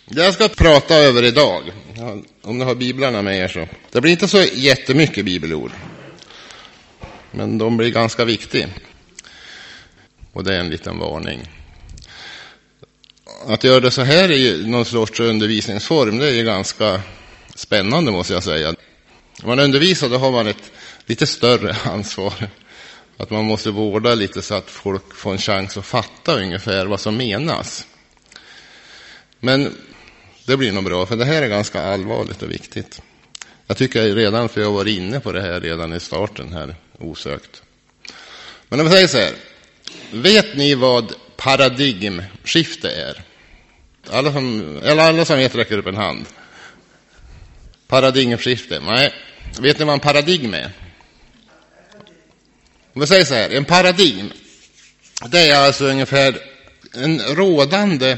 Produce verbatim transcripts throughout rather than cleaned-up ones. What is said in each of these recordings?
Det jag ska prata över idag, om ni har biblarna med er så. Det blir inte så jättemycket bibelord. Men de blir ganska viktiga. Och det är en liten varning. Att göra det så här i någon sorts undervisningsform, det är ju ganska spännande måste jag säga. Om man undervisar då har man ett lite större ansvar. Att man måste vårda lite så att folk får en chans att fatta ungefär vad som menas. Men det blir nog bra, för det här är ganska allvarligt och viktigt. Jag tycker redan, för jag var inne på det här redan i starten här, osökt. Men om vi säger så här. Vet ni vad paradigmskifte är? Alla som, eller alla som vet räcker upp en hand. Paradigmskifte. Nej. Vet ni vad en paradigm är? Om vi säger så här. En paradigm, det är alltså ungefär en rådande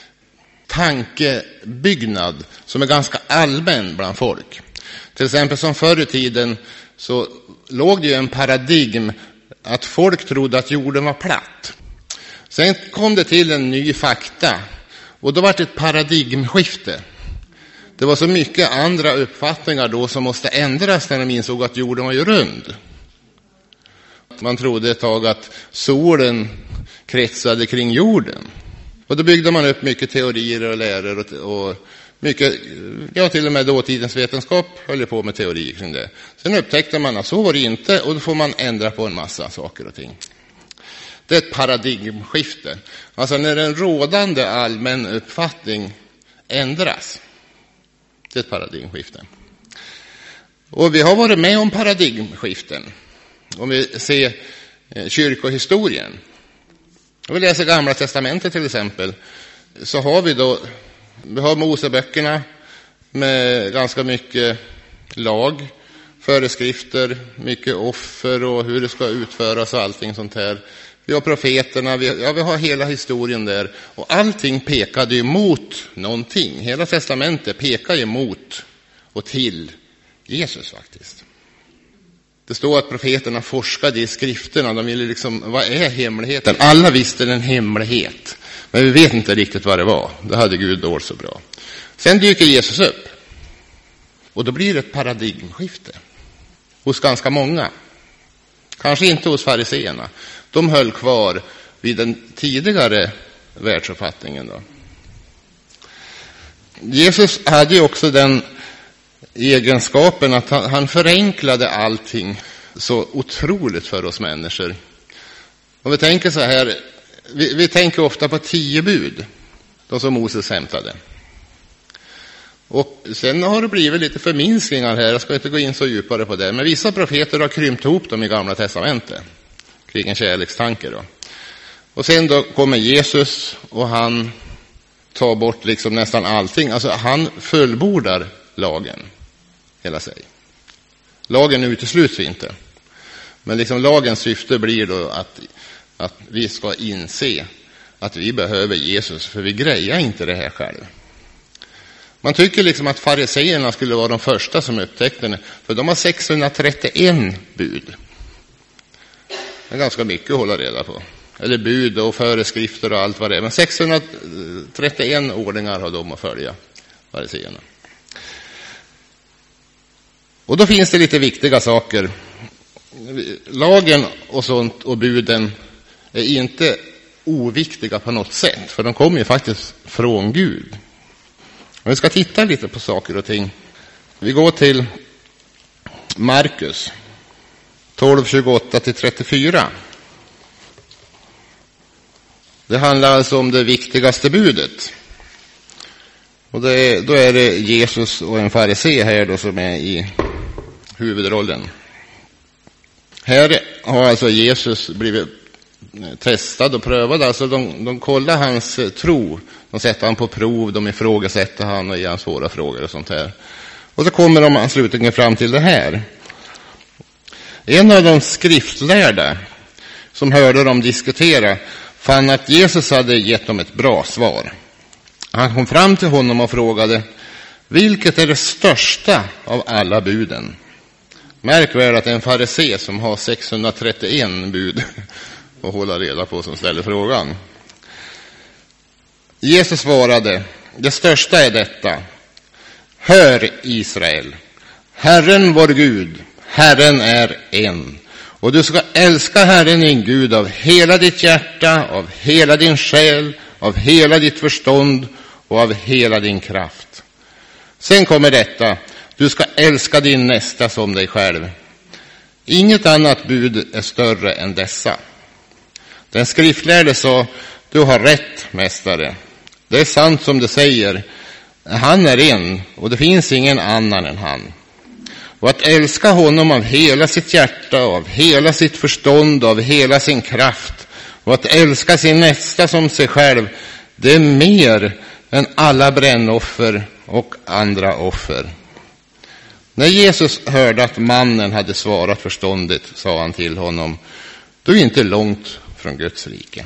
tankebyggnad som är ganska allmän bland folk. Till exempel som förr i tiden så låg det ju en paradigm att folk trodde att jorden var platt. Sen kom det till en ny fakta och då var det ett paradigmskifte. Det var så mycket andra uppfattningar då som måste ändras när de insåg att jorden var ju rund. Man trodde ett tag att solen kretsade kring jorden. Och då byggde man upp mycket teorier och läror och, och mycket, ja till och med dåtidens vetenskap höll på med teorier kring det. Sen upptäckte man att så var det inte och då får man ändra på en massa saker och ting. Det är ett paradigmskifte. Alltså när en rådande allmän uppfattning ändras. Det är ett paradigmskifte. Och vi har varit med om paradigmskiften. Om vi ser eh, kyrkohistorien. Om vi läser Gamla testamentet till exempel, så har vi då, vi har Moseböckerna med ganska mycket lag, föreskrifter, mycket offer och hur det ska utföras och allting sånt här. Vi har profeterna, vi, ja, vi har hela historien där. Och allting pekade ju mot någonting. Hela testamentet pekar ju mot och till Jesus faktiskt. Det står att profeterna forskade i skrifterna. De ville liksom, vad är hemligheten? Alla visste en hemlighet. Men vi vet inte riktigt vad det var. Det hade Gud dolt så bra. Sen dyker Jesus upp. Och då blir det ett paradigmskifte. Hos ganska många. Kanske inte hos fariseerna. De höll kvar vid den tidigare världsuppfattningen då. Jesus hade ju också den egenskapen att han, han förenklade allting så otroligt för oss människor. Om vi tänker så här, vi, vi tänker ofta på tio bud, de som Moses hämtade. Och sen har det blivit lite förminskningar här, jag ska inte gå in så djupare på det, men vissa profeter har krympt ihop dem i Gamla testamentet kring en kärlekstanke då. Och sen då kommer Jesus och han tar bort liksom nästan allting, alltså han fullbordar lagen hela sig. Lagen utesluts inte. Men liksom lagens syfte blir då att, att vi ska inse att vi behöver Jesus, för vi grejar inte det här själv. Man tycker liksom att fariseerna skulle vara de första som upptäckte det, för de har sexhundratrettioett bud. Det är ganska mycket att hålla reda på. Eller bud och föreskrifter och allt vad det är. Men sexhundratrettioett ordningar har de att följa, fariseerna. Och då finns det lite viktiga saker. Lagen och sånt och buden är inte oviktiga på något sätt. För de kommer ju faktiskt från Gud. Och vi ska titta lite på saker och ting. Vi går till Markus tolv tjugoåtta till trettiofyra. Det handlar alltså om det viktigaste budet. Och det är, då är det Jesus och en farisé här då som är i huvudrollen. Här har alltså Jesus blivit testad och prövad. Alltså de, de kollar hans tro. De sätter han på prov, de ifrågasätter han och ger han svåra frågor och sånt här. Och så kommer de slutligen fram till det här. En av de skriftlärda som hörde dem diskutera fann att Jesus hade gett dem ett bra svar. Han kom fram till honom och frågade: vilket är det största av alla buden? Märk väl att det är en farisé som har sexhundratrettioett bud att hålla reda på som ställer frågan. Jesus svarade: det största är detta. Hör Israel, Herren vår Gud, Herren är en. Och du ska älska Herren din Gud av hela ditt hjärta, av hela din själ, av hela ditt förstånd och av hela din kraft. Sen kommer detta, du ska älska din nästa som dig själv. Inget annat bud är större än dessa. Den skriftlärde sa, du har rätt, mästare. Det är sant som du säger. Han är en och det finns ingen annan än han. Och att älska honom av hela sitt hjärta, av hela sitt förstånd, av hela sin kraft. Och att älska sin nästa som sig själv, det är mer än alla brännoffer och andra offer. När Jesus hörde att mannen hade svarat förståndigt, sa han till honom, du är inte långt från Guds rike.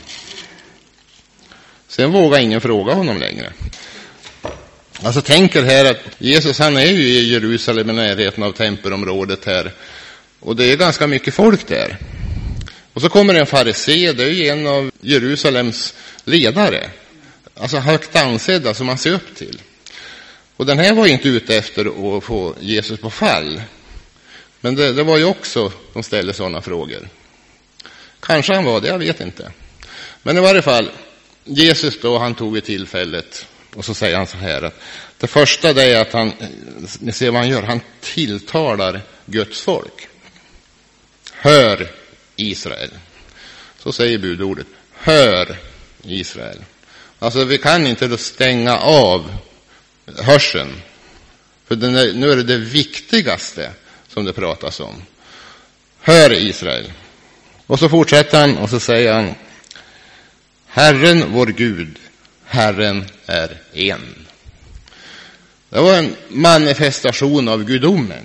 Sen vågar ingen fråga honom längre. Alltså tänker här att Jesus, han är ju i Jerusalem i närheten av tempelområdet här. Och det är ganska mycket folk där. Och så kommer en farisé, det är ju en av Jerusalems ledare. Alltså högt ansedda som man ser upp till. Och den här var ju inte ute efter att få Jesus på fall. Men det, det var ju också de ställde sådana frågor. Kanske han var det, jag vet inte. Men i varje fall, Jesus då, han tog i tillfället. Och så säger han så här att det första det är att han, ni ser vad han gör, han tilltalar Guds folk. Hör Israel. Så säger budordet. Hör Israel. Alltså vi kan inte då stänga av hörseln. För den är, nu är det det viktigaste som det pratas om. Hör Israel. Och så fortsätter han och så säger han, Herren vår Gud, Herren är en. Det var en manifestation av gudomen.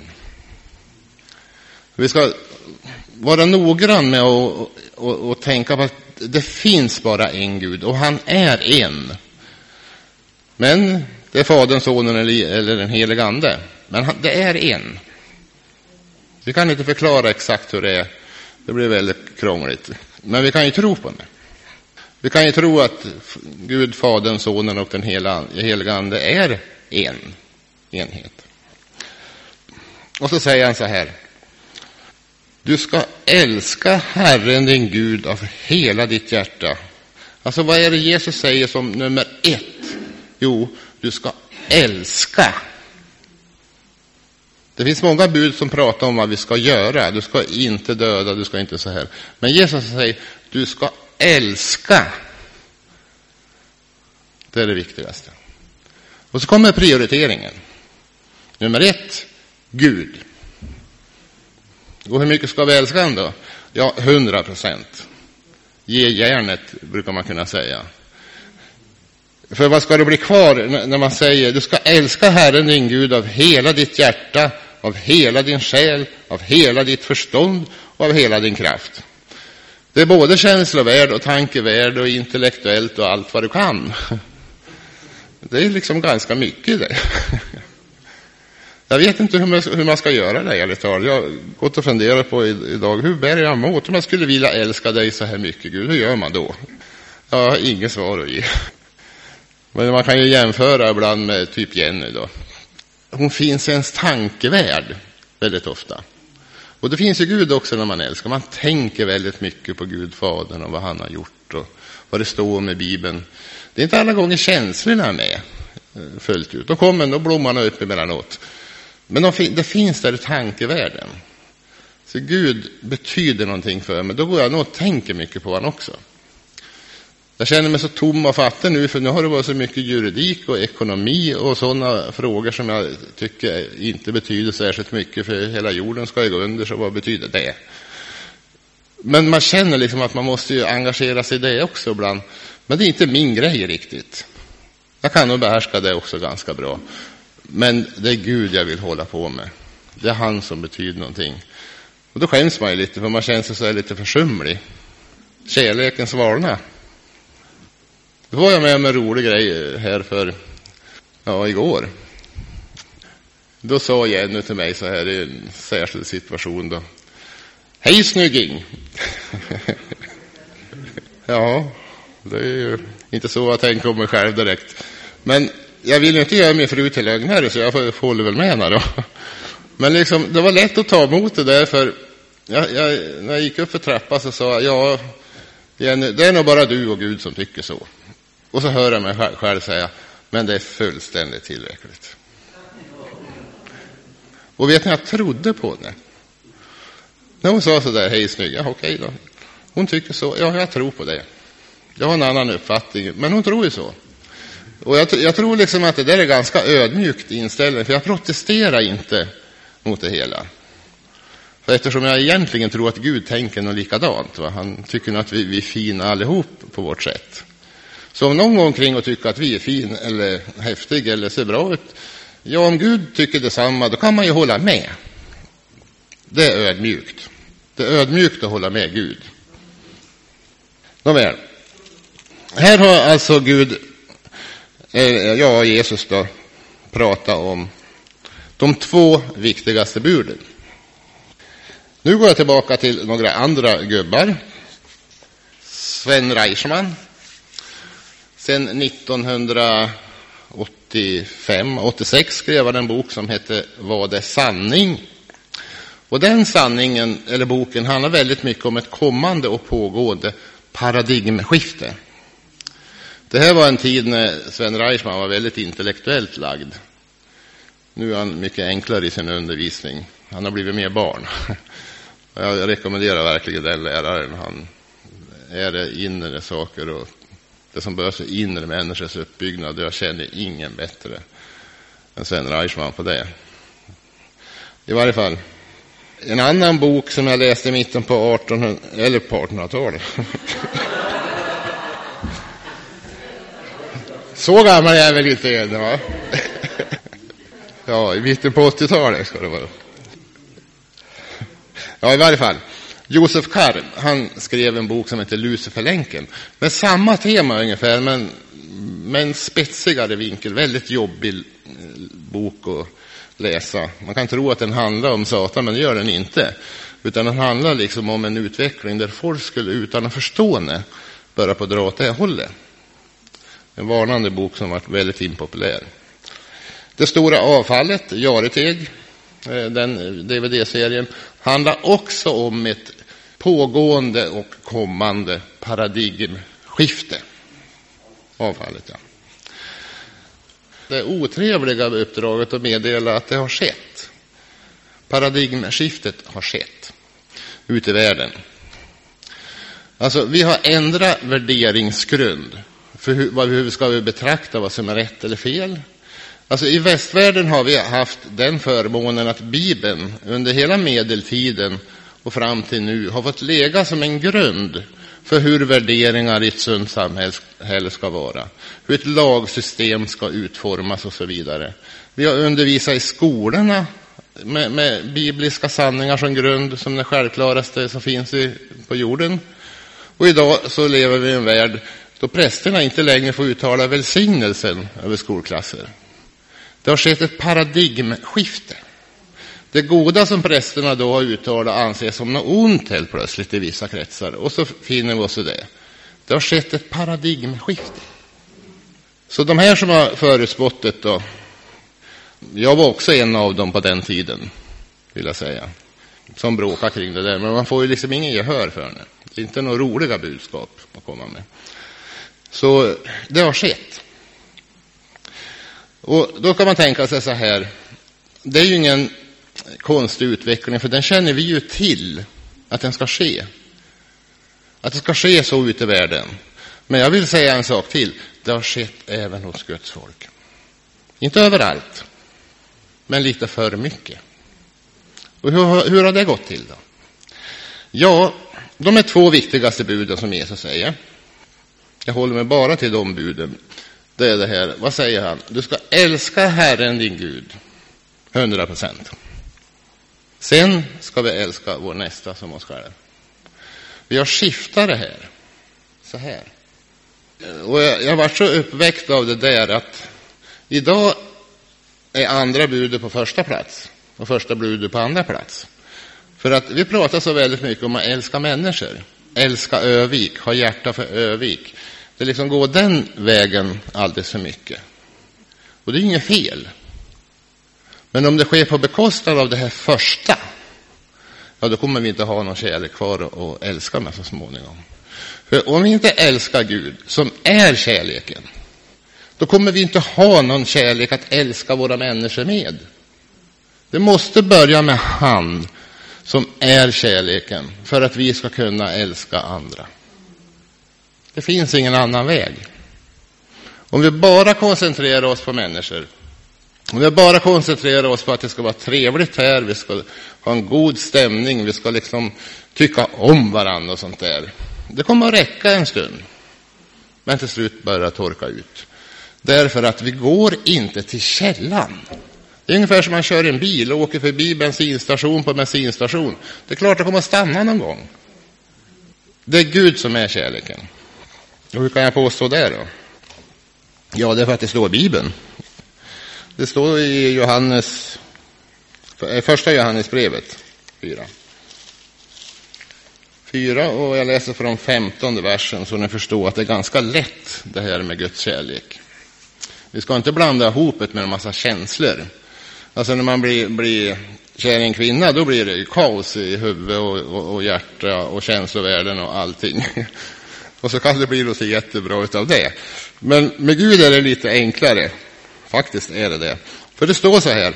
Vi ska vara noggrann med att och, och, och tänka på att det finns bara en Gud och han är en. Men det är Fadern, Sonen eller, eller den helige Ande. Men han, det är en. Vi kan inte förklara exakt hur det är. Det blir väldigt krångligt. Men vi kan ju tro på det. Vi kan ju tro att Gud, Fadern, Sonen och den helige Ande är en enhet. Och så säger han så här. Du ska älska Herren din Gud av hela ditt hjärta. Alltså vad är det Jesus säger som nummer ett? Jo, du ska älska. Det finns många bud som pratar om vad vi ska göra. Du ska inte döda, du ska inte så här. Men Jesus säger, du ska älska. Det är det viktigaste. Och så kommer prioriteringen. Nummer ett, Gud. Och hur mycket ska vi älska han då? Ja, hundra procent. Ge järnet, brukar man kunna säga. För vad ska det bli kvar när man säger, du ska älska Herren din Gud av hela ditt hjärta, av hela din själ, av hela ditt förstånd och av hela din kraft. Det är både känslovärd och tankevärd och intellektuellt och allt vad du kan. Det är liksom ganska mycket det. Jag vet inte hur man, hur man ska göra det, ärligt talat. Jag har gått och funderat på idag, hur bär jag mig åt om jag skulle vilja älska dig så här mycket, Gud? Hur gör man då? Jag har inget svar att ge. Men man kan ju jämföra ibland med typ Jenny då. Hon finns i ens tankevärld väldigt ofta. Och det finns ju Gud också när man älskar. Man tänker väldigt mycket på Gud, Fadern, och vad han har gjort och vad det står med Bibeln. Det är inte alla gånger känslorna med fullt ut. Då kommer då blommorna upp emellanåt. Men de, det finns där i tankevärlden. Så Gud betyder någonting för mig. Då går jag nog och tänker mycket på honom också. Jag känner mig så tom och fattig nu, för nu har det varit så mycket juridik och ekonomi och sådana frågor som jag tycker inte betyder särskilt mycket, för hela jorden ska ju gå under, så vad betyder det? Men man känner liksom att man måste ju engagera sig i det också ibland. Men det är inte min grej riktigt. Jag kan nog behärska det också ganska bra. Men det är Gud jag vill hålla på med. Det är han som betyder någonting. Och då skäms man ju lite, för man känner sig så här lite försumlig. Kärleken svalna. Då var jag med om en rolig grej här för, ja, igår. Då sa Jenny till mig så här i en särskild situation då. Hej snygging! Ja, det är ju inte så jag tänker om mig själv direkt. Men jag vill ju inte göra min fru till lögnare, så jag får hålla väl med henne då. Men liksom, det var lätt att ta emot det där, för jag, jag, när jag gick upp för trappan så sa jag, ja, Jenny, det är nog bara du och Gud som tycker så. Och så hör jag mig själv, själv säga, men det är fullständigt tillräckligt. Och vet ni, jag trodde på det. När hon sa så där, hej snygg, ja okej då. Hon tycker så, ja jag tror på det. Jag har en annan uppfattning, men hon tror ju så. Och jag, jag tror liksom att det där är ganska ödmjukt inställning, för jag protesterar inte mot det hela. För eftersom jag egentligen tror att Gud tänker något likadant. Va? Han tycker att vi, vi är fina allihop på vårt sätt. Så om någon går omkring och tycker att vi är fin eller häftig eller ser bra ut, ja, om Gud tycker detsamma, då kan man ju hålla med. Det är ödmjukt. Det är ödmjukt att hålla med Gud. Nåväl. Här har alltså Gud, eh, ja Jesus då, pratat om de två viktigaste buden. Nu går jag tillbaka till några andra gubbar. Sven Reichman. Sen nittonhundraåttiofem åttiosex skrev han en bok som heter Vad är sanning? Och den sanningen, eller boken, handlar väldigt mycket om ett kommande och pågående paradigmskifte. Det här var en tid när Sven Reichman var väldigt intellektuellt lagd. Nu är han mycket enklare i sin undervisning. Han har blivit mer barn. Jag rekommenderar verkligen den läraren. Han är det inre saker och det som behövs är inre människors uppbyggnad. Jag känner ingen bättre än Sven Reichman på det. I varje fall. En annan bok som jag läste i mitten på artonhundra eller på artonhundratalet. Så gammal är jag väl inte än, va? Ja, i mitten på åttiotalet ska det vara. Ja, i varje fall. Josef Karl, han skrev en bok som heter Luciferlänken. Med samma tema ungefär, men med en spetsigare vinkel. Väldigt jobbig bok att läsa. Man kan tro att den handlar om Satan, men det gör den inte. Utan den handlar liksom om en utveckling där folk skulle utan att förstå det börja på dra åt det hållet. En varnande bok som varit väldigt impopulär. Det stora avfallet, Jareteg, den D V D-serien, handlar också om ett pågående och kommande paradigmskifte. Avfallet, ja. Det otrevliga uppdraget att meddela att det har skett. Paradigmskiftet har skett ute i världen. Alltså, vi har ändrat värderingsgrund för hur, vad, hur ska vi betrakta vad som är rätt eller fel. Alltså i västvärlden har vi haft den förmånen att Bibeln under hela medeltiden och fram till nu har fått lägga som en grund för hur värderingar i ett sunt samhälle ska vara. Hur ett lagsystem ska utformas och så vidare. Vi har undervisat i skolorna med, med bibliska sanningar som grund, som det självklaraste som finns i, på jorden. Och idag så lever vi i en värld då prästerna inte längre får uttala välsignelsen över skolklasser. Det har skett ett paradigmskifte. Det goda som prästerna då har uttalat anses som något ont helt plötsligt i vissa kretsar. Och så finner vi oss i det. Det har skett ett paradigmskifte. Så de här som har förutspått då, jag var också en av dem på den tiden, vill jag säga, som bråkar kring det där. Men man får ju liksom ingen gehör för det. Det är inte några roliga budskap att komma med. Så det har skett. Och då kan man tänka sig så här, det är ju ingen konstig utveckling, för den känner vi ju till att den ska ske. Att det ska ske så ute i världen. Men jag vill säga en sak till. Det har skett även hos Guds folk. Inte överallt, men lite för mycket. Och hur, hur har det gått till då? Ja, de är två viktigaste buden som Jesus säger. Jag håller mig bara till de buden. Det är det här, vad säger han? Du ska älska Herren din Gud. Hundra procent. Sen ska vi älska vår nästa som oss själva. Vi har skiftat det här. Så här. Och jag, jag var så uppväckt av det där att idag är andra budet på första plats. Och första budet på andra plats. För att vi pratar så väldigt mycket om att älska människor. Älska Övik, ha hjärta för Övik. Det liksom går den vägen alldeles för mycket. Och det är inget fel. Men om det sker på bekostnad av det här första, ja, då kommer vi inte ha någon kärlek kvar och älska med så småningom. För om vi inte älskar Gud, som är kärleken, då kommer vi inte ha någon kärlek att älska våra människor med. Det måste börja med han som är kärleken för att vi ska kunna älska andra. Det finns ingen annan väg. Om vi bara koncentrerar oss på människor, om vi bara koncentrerar oss på att det ska vara trevligt här, vi ska ha en god stämning, vi ska liksom tycka om varandra och sånt där. Det kommer att räcka en stund, men till slut börjar det torka ut. Därför att vi går inte till källan. Det är ungefär som man kör en bil och åker förbi bensinstation på bensinstation. Det är klart att det kommer att stanna någon gång. Det är Gud som är kärleken. Och hur kan jag påstå det då? Ja, det är för att det står i Bibeln. Det står i Johannes, första Johannesbrevet fyra. Fyra, och jag läser från femtonde versen så ni förstår att det är ganska lätt det här med Guds kärlek. Vi ska inte blanda ihop det med en massa känslor. Alltså när man blir, blir kär i en kvinna, då blir det kaos i huvud och, och, och hjärta och känslovärden och allting. Och så kan det bli så jättebra utav det. Men med Gud är det lite enklare. Faktiskt är det det. För det står så här.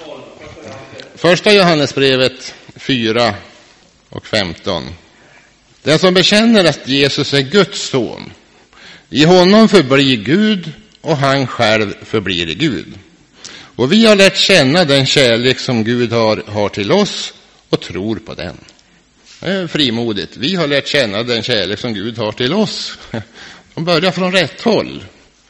Första Johannesbrevet fyra och femton. Den som bekänner att Jesus är Guds son, i honom förblir Gud och han själv förblir i Gud. Och vi har lärt känna den kärlek som Gud har, har till oss och tror på den. Det är frimodigt. Vi har lärt känna den kärlek som Gud har till oss. De börjar från rätt håll.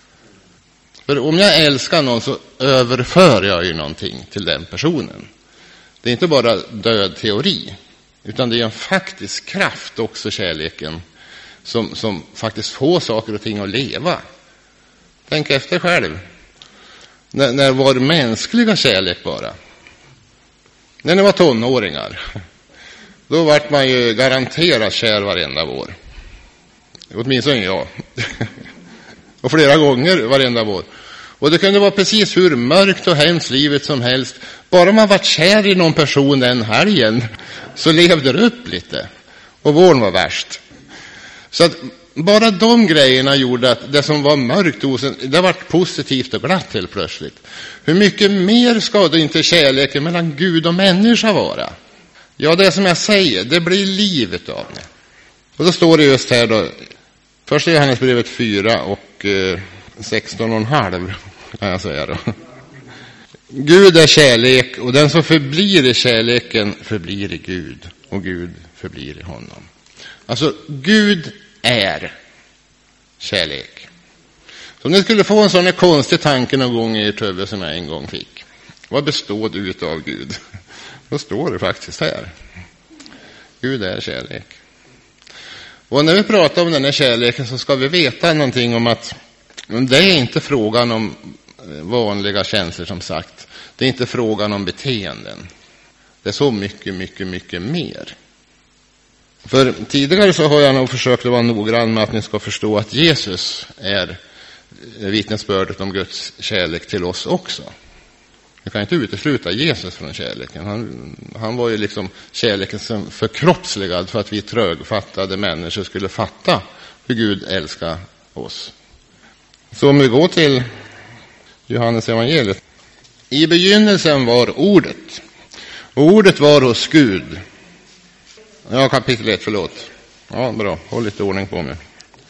För om jag älskar någon så överför jag ju någonting till den personen. Det är inte bara död teori, utan det är en faktisk kraft också, kärleken, som, som faktiskt får saker och ting att leva. Tänk efter själv. När, när var mänskliga kärlek bara? När ni var tonåringar, då vart man ju garanterat kär varenda vår. Åtminstone jag. Och flera gånger varenda vår. Och det kunde vara precis hur mörkt och hemskt livet som helst. Bara man var kär i någon person den helgen så levde det upp lite. Och våren var värst. Så att bara de grejerna gjorde att det som var mörkt hos en, det var positivt och glatt helt plötsligt. Hur mycket mer ska det inte kärleken mellan Gud och människa vara? Ja, det som jag säger, det blir livet av det. Och då står det just här då, första Johannesbrevet fyra och eh, sexton och en halv kan jag säga då. Gud är kärlek, och den som förblir i kärleken förblir i Gud, och Gud förblir i honom. Alltså, Gud är kärlek. Så om ni skulle få en sån här konstig tanke någon gång i ert huvud som jag en gång fick. Vad består du utav Gud? Då står det faktiskt här. Gud är kärlek. Och när vi pratar om den här kärleken så ska vi veta någonting om att det är inte frågan om vanliga känslor, som sagt. Det är inte frågan om beteenden. Det är så mycket, mycket, mycket mer. För tidigare så har jag nog försökt att vara noggrann med att ni ska förstå att Jesus är vittnesbördet om Guds kärlek till oss också. Vi kan inte utesluta Jesus från kärleken. Han, han var ju liksom kärleken som förkroppsligad för att vi trögfattade människor skulle fatta hur Gud älskar oss. Så om vi går till Johannes evangeliet. I begynnelsen var ordet. Och ordet var hos Gud. Ja, kapitel ett, förlåt. Ja, bra. Håll lite ordning på mig.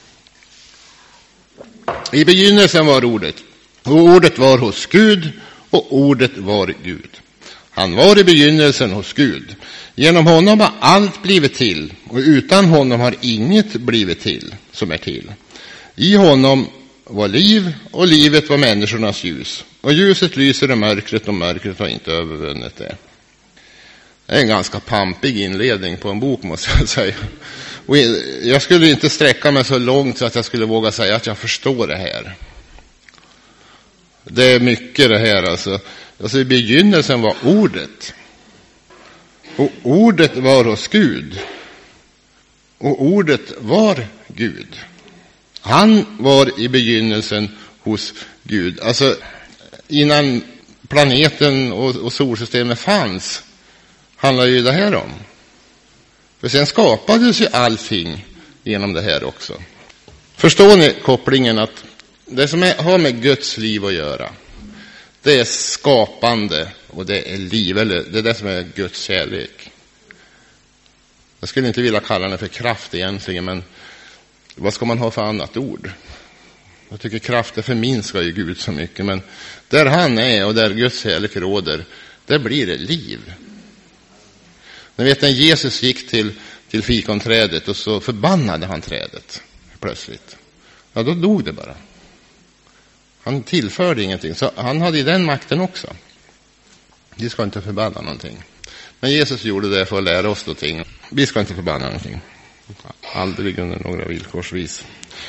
I begynnelsen var ordet. Och ordet var hos Gud. Och ordet var Gud. Han var i begynnelsen hos Gud. Genom honom har allt blivit till. Och utan honom har inget blivit till som är till. I honom var liv, och livet var människornas ljus. Och ljuset lyser i mörkret, och mörkret har inte övervunnit det. Det är en ganska pampig inledning på en bok, måste jag säga. Och jag skulle inte sträcka mig så långt så att jag skulle våga säga att jag förstår det här. Det är mycket det här alltså. Alltså i begynnelsen var ordet. Och ordet var hos Gud. Och ordet var Gud. Han var i begynnelsen hos Gud. Alltså innan planeten och, och solsystemet fanns handlar ju det här om. För sen skapades ju allting genom det här också. Förstår ni kopplingen att det som är, har med Guds liv att göra, det är skapande och det är liv, eller det är det som är Guds kärlek. Jag skulle inte vilja kalla det för kraft egentligen, men vad ska man ha för annat ord? Jag tycker kraft, det förminskar ju Gud så mycket, men där han är och där Guds kärlek råder, där blir det liv. Ni vet när Jesus gick till, till fikonträdet och så förbannade han trädet plötsligt. Ja, då dog det bara. Han tillförde ingenting, så han hade ju den makten också. Vi ska inte förbanna någonting. Men Jesus gjorde det för att lära oss någonting. Vi ska inte förbanna någonting. Aldrig under några villkorsvis.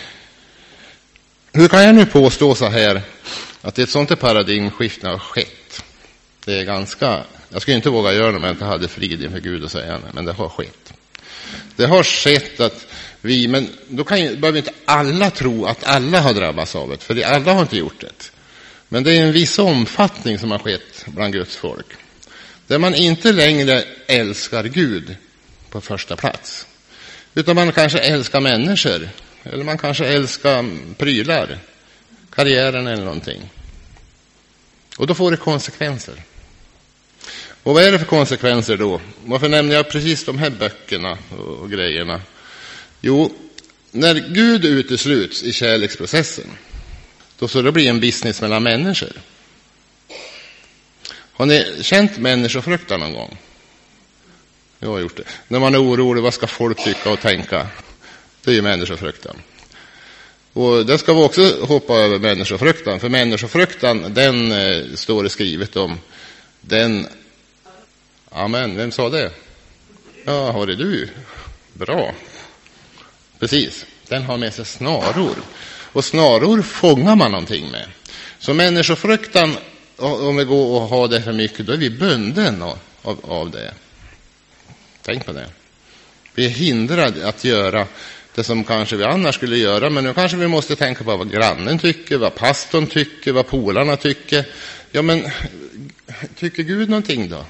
Hur kan jag nu påstå så här att ett sånt paradigmskifte har skett? Det är ganska, jag skulle inte våga göra det om jag inte hade frid inför Gud och säga det, men det har skett. Det har skett att vi, men då kan ju, behöver inte alla tro att alla har drabbats av det, för alla har inte gjort det. Men det är en viss omfattning som har skett bland Guds folk. Där man inte längre älskar Gud på första plats. Utan man kanske älskar människor. Eller man kanske älskar prylar. Karriären eller någonting. Och då får det konsekvenser. Och vad är det för konsekvenser då? Varför nämner jag precis de här böckerna och grejerna? Jo, när Gud utesluts i kärleksprocessen, då så det blir en business mellan människor. Har ni känt människofruktan någon gång? Jag har gjort det. När man är orolig, vad ska folk tycka och tänka? Det är ju människofruktan. Och det ska vi också hoppa över människofruktan. För människofruktan, den eh, står det skrivet om. Den, amen, vem sa det? Ja, har det du? Bra. Precis, den har med sig snaror. Och snaror fångar man någonting med. Så människofruktan, om vi går och har det för mycket, då är vi bunden av, av, av det. Tänk på det. Vi är hindrade att göra det som kanske vi annars skulle göra, men nu kanske vi måste tänka på vad grannen tycker, vad pastorn tycker, vad polarna tycker. Ja, men tycker Gud någonting då?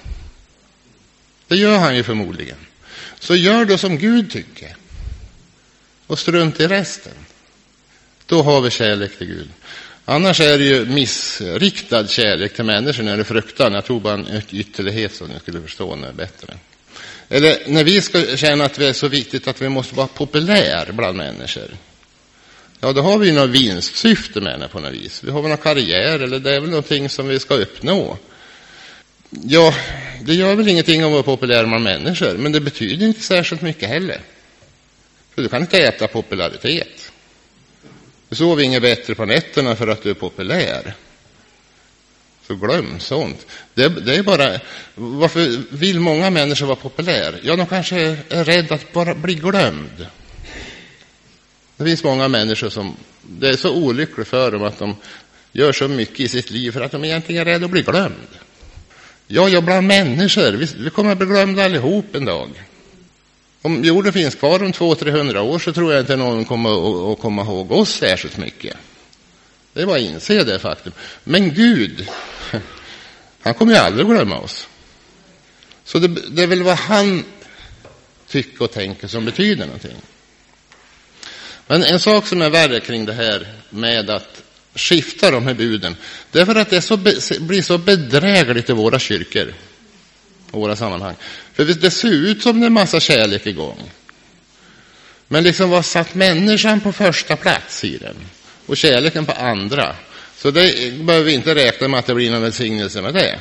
Det gör han ju förmodligen. Så gör då som Gud tycker. Och strunt i resten. Då har vi kärlek till Gud. Annars är det ju missriktad kärlek till människor när det är fruktan. Jag tror bara en ytterlighet så ni skulle förstå det bättre. Eller när vi ska känna att det är så viktigt att vi måste vara populär bland människor. Ja, då har vi ju något vinstsyfte med det på något vis. Vi har väl någon karriär eller det är väl någonting som vi ska uppnå. Ja, det gör väl ingenting att vara populär bland människor, men det betyder inte särskilt mycket heller. För du kan inte äta popularitet. Du sover inget bättre på nätterna för att du är populär. Så glöm sånt. Det, det är bara, varför vill många människor vara populär? Ja, de kanske är rädda att bara bli glömd. Det finns många människor som, det är så olyckligt för dem att de gör så mycket i sitt liv för att de egentligen är rädda att bli glömd. Ja, jag bland människor, vi, vi kommer att bli glömda allihop en dag. Om jorden finns kvar om två till trehundra år så tror jag inte någon kommer att komma ihåg oss särskilt mycket. Det är bara att inse det faktum. Men Gud, han kommer ju aldrig glömma oss. Så det, det är väl vad han tycker och tänker som betyder någonting. Men en sak som är värre kring det här med att skifta de här buden, det är för att det så be, blir så bedrägligt i våra kyrkor och våra sammanhang. För det ser ut som det är en massa kärlek igång. Men liksom var satt människan på första plats i den och kärleken på andra. Så det behöver vi inte räkna med att det blir någon välsignelse med det.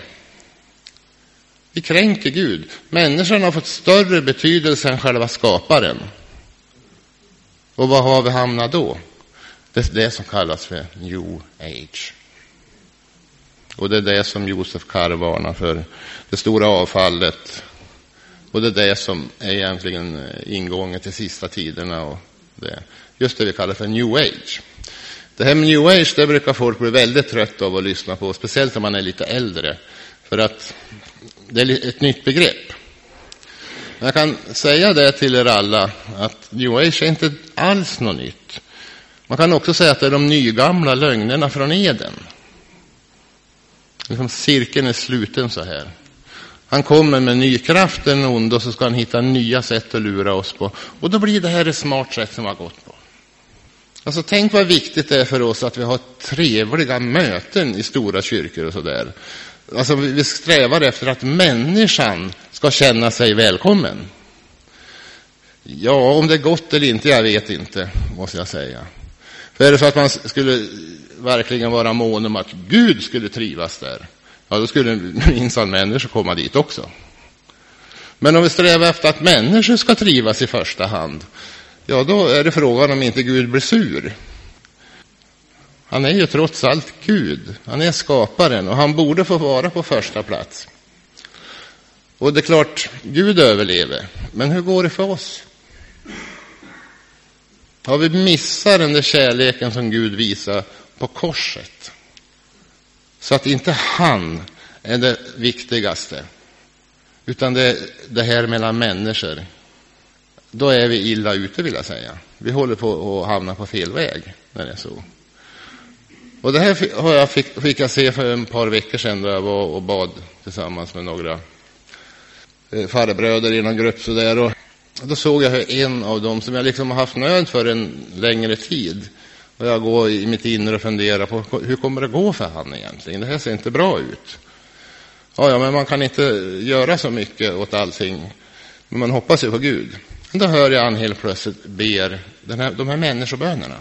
Vi kränker Gud. Människan har fått större betydelse än själva skaparen. Och vad har vi hamnat då? Det är det som kallas för New Age. Och det är det som Josef Karr varnar för. Det stora avfallet. Och det är det som är egentligen ingången till sista tiderna. Och det. Just det vi kallar för New Age. Det här med New Age, det brukar folk bli väldigt trött av att lyssna på. Speciellt om man är lite äldre. För att det är ett nytt begrepp. Jag kan säga det till er alla att New Age är inte alls något nytt. Man kan också säga att det är de nygamla lögnerna från Eden. Liksom cirkeln är sluten så här. Han kommer med ny kraft, den ond, och så ska han hitta nya sätt att lura oss på. Och då blir det här ett smart sätt som har gått på. Alltså tänk vad viktigt det är för oss att vi har trevliga möten i stora kyrkor och sådär. Alltså vi strävar efter att människan ska känna sig välkommen. Ja, om det är gott eller inte, jag vet inte, måste jag säga. För är det så att man skulle verkligen vara mån om att Gud skulle trivas där, ja, då skulle minsann människor komma dit också. Men om vi strävar efter att människor ska trivas i första hand, ja, då är det frågan om inte Gud blir sur. Han är ju trots allt Gud. Han är skaparen och han borde få vara på första plats. Och det är klart, Gud överlever. Men hur går det för oss? Har vi missat den där kärleken som Gud visar på korset? Så att inte han är det viktigaste, utan det, det här mellan människor. Då är vi illa ute, vill jag säga. Vi håller på att hamna på fel väg när det är så. Och det här har jag fick, fick jag se för en par veckor sedan då jag var och bad tillsammans med några eh, farbröder i någon grupp så där. Och då såg jag hur en av dem som jag liksom har haft nöd för en längre tid. Och jag går i mitt inre och funderar på hur kommer det gå för han egentligen? Det här ser inte bra ut. Ja, ja, men man kan inte göra så mycket åt allting. Men man hoppas ju på Gud. Då hör jag han helt plötsligt ber den här, de här människobönerna.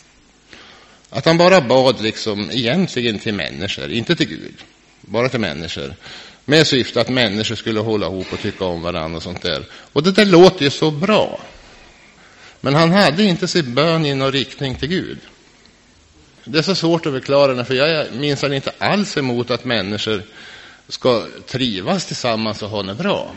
Att han bara bad liksom egentligen till människor, inte till Gud. Bara till människor. Med syfte att människor skulle hålla ihop och tycka om varandra och sånt där. Och det där låter ju så bra. Men han hade inte sin bön i någon riktning till Gud. Det är så svårt att förklara det, för jag minns inte alls emot att människor ska trivas tillsammans och ha det bra.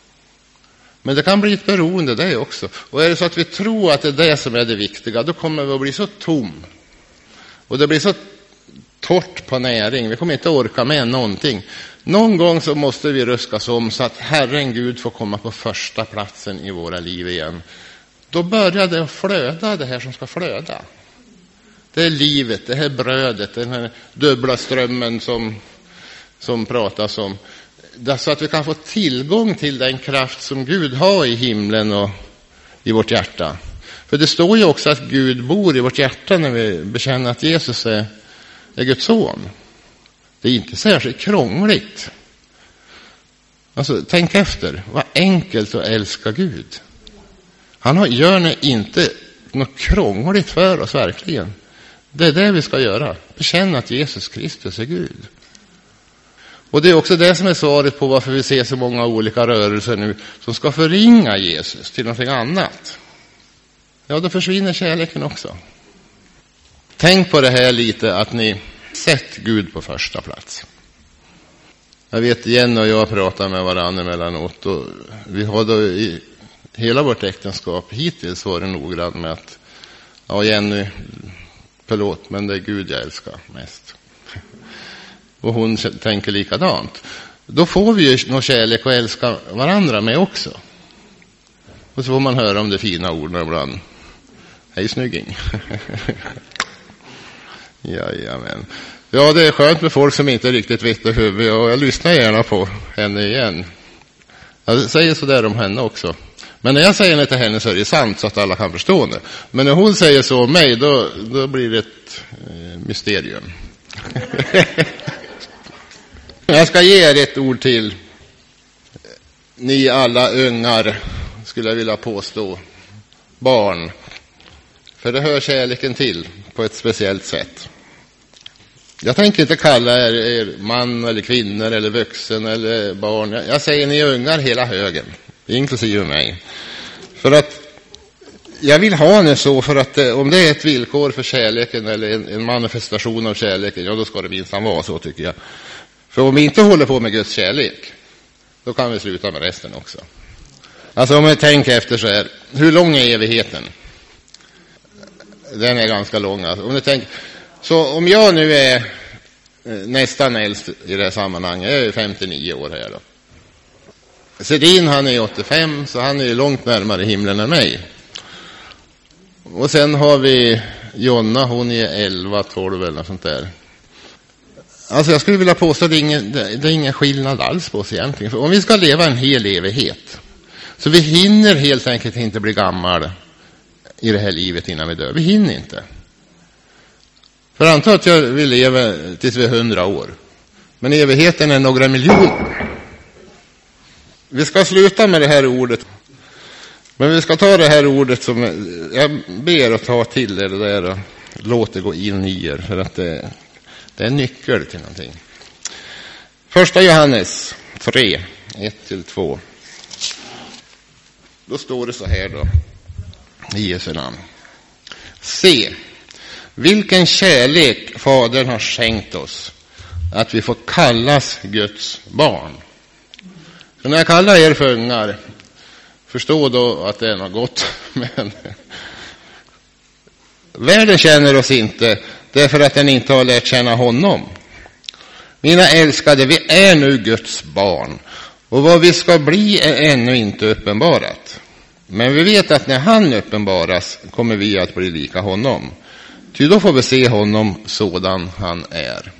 Men det kan bli ett beroende det också. Och är det så att vi tror att det är det som är det viktiga, då kommer vi att bli så tom. Och det blir så torrt på näring. Vi kommer inte orka med någonting. Någon gång så måste vi ruskas om så att Herren Gud får komma på första platsen i våra liv igen. Då börjar det flöda, det här som ska flöda. Det är livet, det här brödet, den här dubbla strömmen som, som pratas om. Så att vi kan få tillgång till den kraft som Gud har i himlen och i vårt hjärta. För det står ju också att Gud bor i vårt hjärta när vi bekänner att Jesus är, är Guds son. Det är inte särskilt krångligt. Alltså, tänk efter. Vad enkelt att älska Gud. Han har, gör inte något krångligt för oss verkligen. Det är det vi ska göra. Bekänna att Jesus Kristus är Gud. Och det är också det som är svaret på varför vi ser så många olika rörelser nu som ska förringa Jesus till någonting annat. Ja, då försvinner kärleken också. Tänk på det här lite, att ni sett Gud på första plats. Jag vet, Jenny och jag pratar med varandra emellanåt, och vi har då i hela vårt äktenskap hittills varit noggrann med att, ja Jenny, förlåt, men det är Gud jag älskar mest. Och hon tänker likadant. Då får vi ju någon kärlek och älska varandra med också. Och så får man höra om det fina orden ibland. Hej snygging. Jajamän. Ja, det är skönt med folk som inte riktigt vet det huvud, och jag lyssnar gärna på henne igen. Jag säger så där om henne också. Men när jag säger det till henne så är det sant så att alla kan förstå det. Men när hon säger så om mig, då, då blir det ett eh, mysterium. Jag ska ge er ett ord till. Ni alla ungar, skulle jag vilja påstå, barn. För det hör kärleken till på ett speciellt sätt. Jag tänker inte kalla er, er man eller kvinnor eller vuxen eller barn. Jag, jag säger ni ungar hela högen, inklusive mig. För att jag vill ha det så, för att om det är ett villkor för kärleken eller en, en manifestation av kärleken, ja då ska det minsann vara så, tycker jag. För om vi inte håller på med Guds kärlek, då kan vi sluta med resten också. Alltså om vi tänker efter så här, hur lång är evigheten? Den är ganska lång. Alltså. Om ni tänker, så om jag nu är nästan äldst i det här sammanhanget, jag är femtionio år här då. Sedin, han är åttiofem, så han är långt närmare himlen än mig. Och sen har vi Jonna, hon är elva, tolv eller något sånt där. Alltså jag skulle vilja påstå att det är ingen, det är ingen skillnad alls på oss egentligen. För om vi ska leva en hel evighet, så vi hinner helt enkelt inte bli gammal i det här livet innan vi dör. Vi hinner inte. För anta att jag vill leva tills vi är hundra år. Men evigheten är några miljoner. Vi ska sluta med det här ordet. Men vi ska ta det här ordet som jag ber att ta till er det där och låt det gå in i er. För att det, det är nyckel till någonting. Första Johannes tre, ett till två. Då står det så här då. I Jesu namn. Se, vilken kärlek Fadern har skänkt oss, att vi får kallas Guds barn. Så när jag kallar er för ungar, förstå då att det är något gott. Men världen känner oss inte, därför att den inte har lärt känna honom. Mina älskade, vi är nu Guds barn, och vad vi ska bli är ännu inte uppenbarat. Men vi vet att när han uppenbaras kommer vi att bli lika honom. Ty då får vi se honom sådan han är.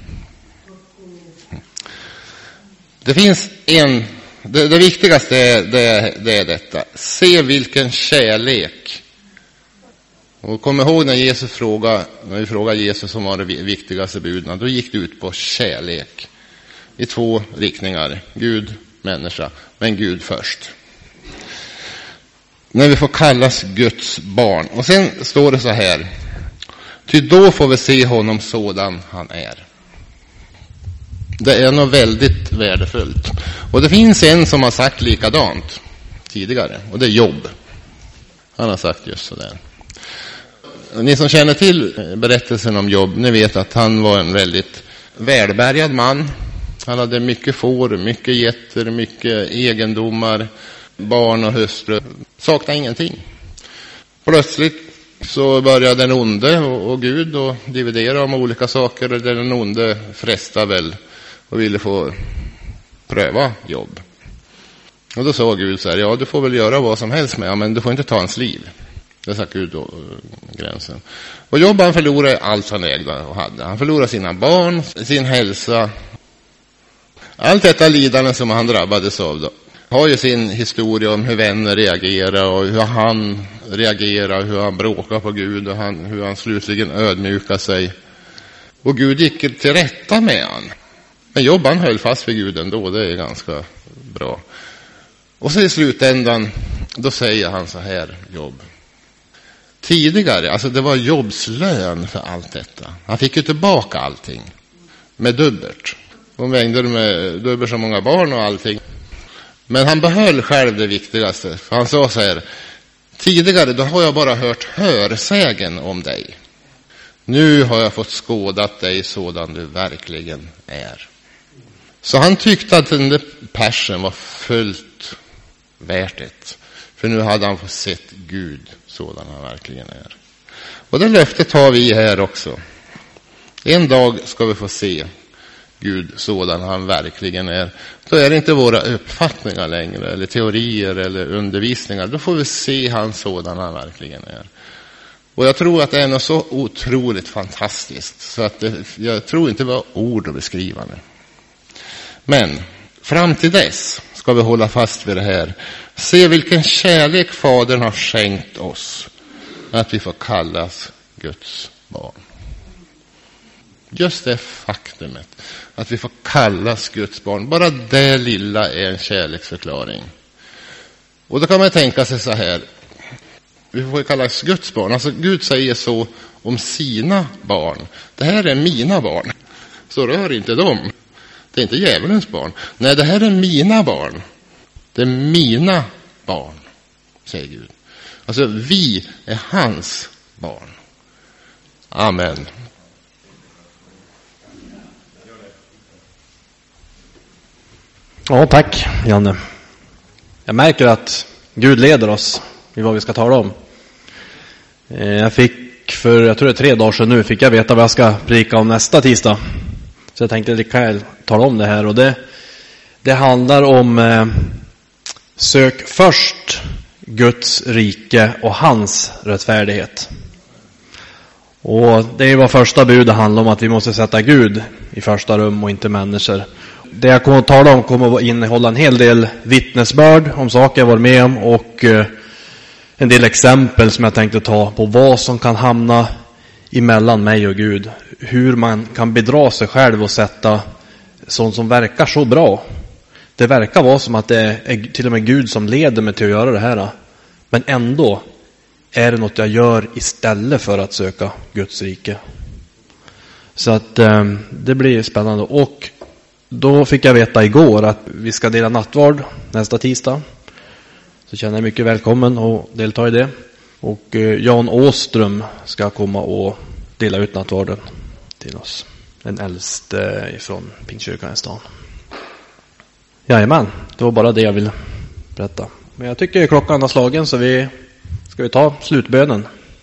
Det finns en, det, det viktigaste är, det, är, det är detta. Se vilken kärlek. Och kom ihåg när Jesus frågade, när vi frågade Jesus som var det viktigaste budna, då gick det ut på kärlek. I två riktningar. Gud, människa, men Gud först. När vi får kallas Guds barn. Och sen står det så här. Ty då får vi se honom sådan han är. Det är nog väldigt värdefullt. Och det finns en som har sagt likadant tidigare. Och det är Jobb. Han har sagt just så där. Ni som känner till berättelsen om Jobb, ni vet att han var en väldigt välbärgad man. Han hade mycket får, mycket getter, mycket egendomar, barn och hustru. Saknade ingenting. Plötsligt så började den onde och, och Gud och dividera om olika saker. Där den onde frestade väl och ville få pröva Jobb. Och då sa Gud så här, ja du får väl göra vad som helst med, men du får inte ta hans liv. Det sa Gud då, gränsen. Och Jobb, han förlorade allt han ägde och hade. Han förlorade sina barn, sin hälsa. Allt detta lidande som han drabbades av då har ju sin historia om hur vänner reagerar och hur han reagerar, hur han bråkar på Gud och han, hur han slutligen ödmjukar sig. Och Gud gick till rätta med han. Men Jobb, han höll fast vid Gud ändå, det är ganska bra. Och så i slutändan, då säger han så här, Jobb. Tidigare, alltså det var Jobbs lön för allt detta. Han fick ju tillbaka allting med dubbelt. Och mängder med dubbelt så många barn och allting. Men han behöll själv det viktigaste. För han sa så här, tidigare då har jag bara hört hörsägen om dig. Nu har jag fått skådat dig sådan du verkligen är. Så han tyckte att den där persen var fullt värt det. För nu hade han fått sett Gud sådan han verkligen är. Och det löftet har vi här också. En dag ska vi få se Gud sådan han verkligen är. Då är det inte våra uppfattningar längre, eller teorier eller undervisningar. Då får vi se han sådan han verkligen är. Och jag tror att det är något så otroligt fantastiskt, så att det, jag tror inte det var ord att beskriva det. Men fram till dess ska vi hålla fast vid det här. Se vilken kärlek Fadern har skänkt oss, att vi får kallas Guds barn. Just det faktumet att vi får kallas Guds barn, bara det lilla är en kärleksförklaring. Och då kan man tänka sig så här, vi får kallas Guds barn. Alltså Gud säger så om sina barn. Det här är mina barn, så rör inte dem. Det är inte djävulens barn. Nej, det här är mina barn. Det är mina barn, säger Gud. Alltså vi är hans barn. Amen. Ja, tack Janne. Jag märker att Gud leder oss i vad vi ska tala om. Jag fick för, jag tror det är tre dagar sedan nu, fick jag veta vad jag ska prika om nästa tisdag. Så jag tänkte, det kan jag tala om det här. Och det, det handlar om eh, sök först Guds rike och hans rättfärdighet. Och det är vad första budet handlar om, att vi måste sätta Gud i första rum och inte människor. Det jag kommer att tala om kommer att innehålla en hel del vittnesbörd om saker jag varit med om och en del exempel som jag tänkte ta på vad som kan hamna emellan mig och Gud. Hur man kan bedra sig själv och sätta sånt som verkar så bra. Det verkar vara som att det är till och med Gud som leder mig till att göra det här. Men ändå är det något jag gör istället för att söka Guds rike. Så att eh, det blir spännande. Och då fick jag veta igår att vi ska dela nattvard nästa tisdag. Så känner jag mycket välkommen och delta i det. Och eh, Jan Åström ska komma och dela ut nattvarden till oss. Den äldste ifrån Pingstkyrkan i stan. Jajamän, det var bara det jag ville berätta. Men jag tycker klockan har slagen så vi ska vi ta slutbönen.